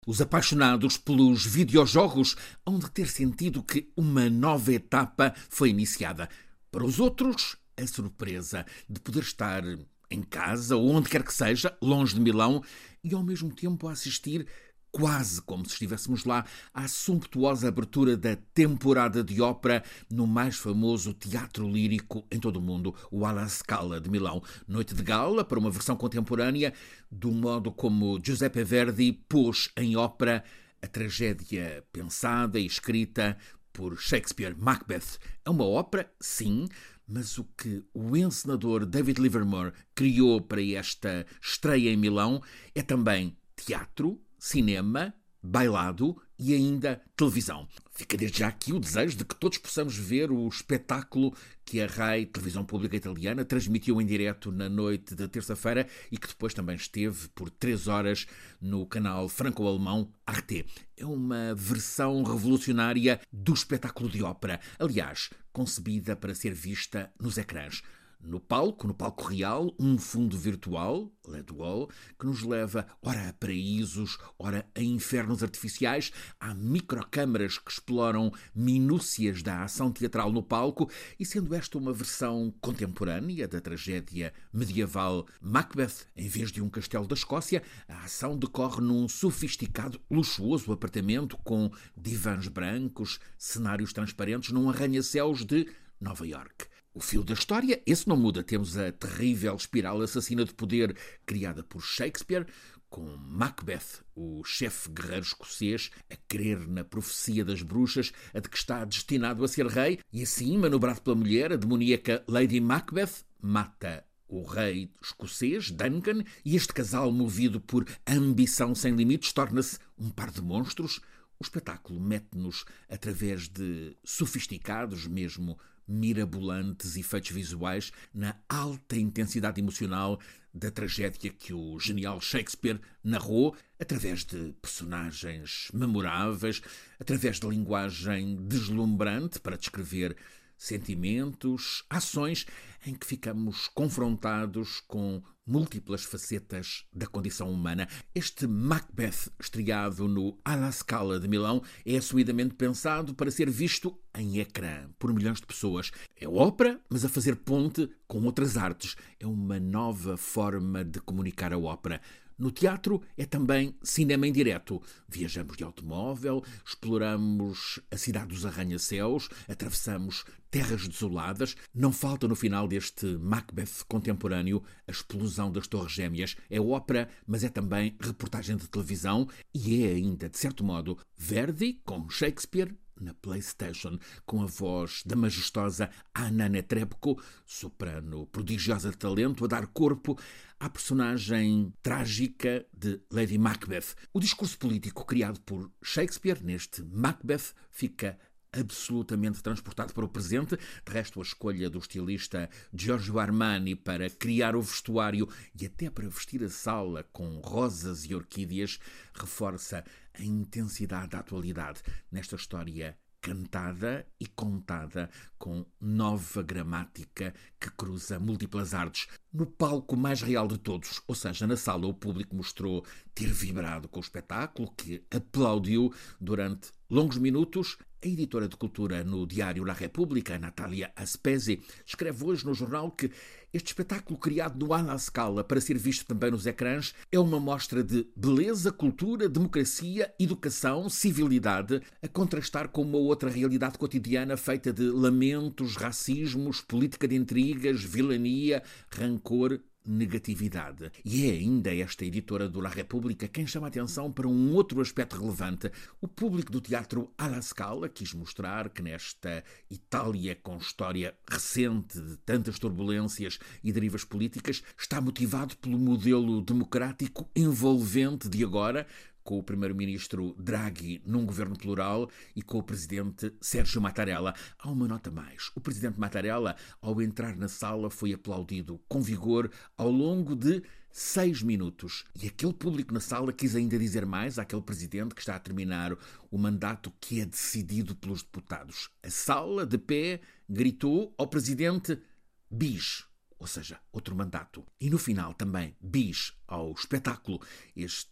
Os apaixonados pelos videojogos hão de ter sentido que uma nova etapa foi iniciada. Para os outros, a surpresa de poder estar em casa ou onde quer que seja, longe de Milão, e ao mesmo tempo a assistir, quase como se estivéssemos lá, à sumptuosa abertura da temporada de ópera no mais famoso teatro lírico em todo o mundo, o Alla Scala de Milão. Noite de gala para uma versão contemporânea do modo como Giuseppe Verdi pôs em ópera a tragédia pensada e escrita por Shakespeare, Macbeth. É uma ópera, sim, mas o que o encenador David Livermore criou para esta estreia em Milão é também teatro, cinema, bailado e ainda televisão. Fica desde já aqui o desejo de que todos possamos ver o espetáculo que a RAI, Televisão Pública Italiana, transmitiu em direto na noite de terça-feira e que depois também esteve por 3 horas no canal franco-alemão Arte. É uma versão revolucionária do espetáculo de ópera, aliás, concebida para ser vista nos ecrãs. No palco real, um fundo virtual, LED Wall, que nos leva ora a paraísos, ora a infernos artificiais. Há microcâmaras que exploram minúcias da ação teatral no palco e, sendo esta uma versão contemporânea da tragédia medieval Macbeth, em vez de um castelo da Escócia, a ação decorre num sofisticado, luxuoso apartamento com divãs brancos, cenários transparentes num arranha-céus de Nova Iorque. O fio da história, esse não muda. Temos a terrível espiral assassina de poder criada por Shakespeare, com Macbeth, o chefe guerreiro escocês, a crer na profecia das bruxas, a de que está destinado a ser rei, e assim, manobrado pela mulher, a demoníaca Lady Macbeth mata o rei escocês, Duncan, e este casal, movido por ambição sem limites, torna-se um par de monstros. O espetáculo mete-nos, através de sofisticados, mesmo mirabolantes efeitos visuais, na alta intensidade emocional da tragédia que o genial Shakespeare narrou, através de personagens memoráveis, através de linguagem deslumbrante para descrever sentimentos, ações em que ficamos confrontados com múltiplas facetas da condição humana. Este Macbeth, estreado no Alla Scala de Milão, é assumidamente pensado para ser visto em ecrã por milhões de pessoas. É ópera, mas a fazer ponte com outras artes. É uma nova forma de comunicar a ópera. No teatro é também cinema em direto. Viajamos de automóvel, exploramos a cidade dos arranha-céus, atravessamos terras desoladas. Não falta no final deste Macbeth contemporâneo a explosão das Torres Gêmeas. É ópera, mas é também reportagem de televisão e é ainda, de certo modo, Verdi, como Shakespeare, na PlayStation, com a voz da majestosa Anna Netrebko, soprano prodigiosa de talento, a dar corpo à personagem trágica de Lady Macbeth. O discurso político criado por Shakespeare neste Macbeth fica absolutamente transportado para o presente. De resto, a escolha do estilista Giorgio Armani para criar o vestuário e até para vestir a sala com rosas e orquídeas reforça a intensidade da atualidade nesta história cantada e contada com nova gramática que cruza múltiplas artes. No palco mais real de todos, ou seja, na sala, o público mostrou ter vibrado com o espetáculo, que aplaudiu durante longos minutos. A editora de cultura no diário La Repubblica, Natalia Aspesi, escreve hoje no jornal que este espetáculo criado no Alla Scala para ser visto também nos ecrãs é uma mostra de beleza, cultura, democracia, educação, civilidade, a contrastar com uma outra realidade cotidiana feita de lamentos, racismos, política de intrigas, vilania, rancor, negatividade. E é ainda esta editora do La Repubblica quem chama a atenção para um outro aspecto relevante. O público do teatro Alla Scala quis mostrar que nesta Itália com história recente de tantas turbulências e derivas políticas está motivado pelo modelo democrático envolvente de agora, com o primeiro-ministro Draghi num governo plural e com o presidente Sérgio Mattarella. Há uma nota mais. O presidente Mattarella, ao entrar na sala, foi aplaudido com vigor ao longo de 6 minutos. E aquele público na sala quis ainda dizer mais àquele presidente que está a terminar o mandato que é decidido pelos deputados. A sala, de pé, gritou ao presidente bis. Ou seja, outro mandato. E no final também bis ao espetáculo. Este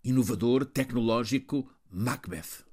inovador, tecnológico Macbeth.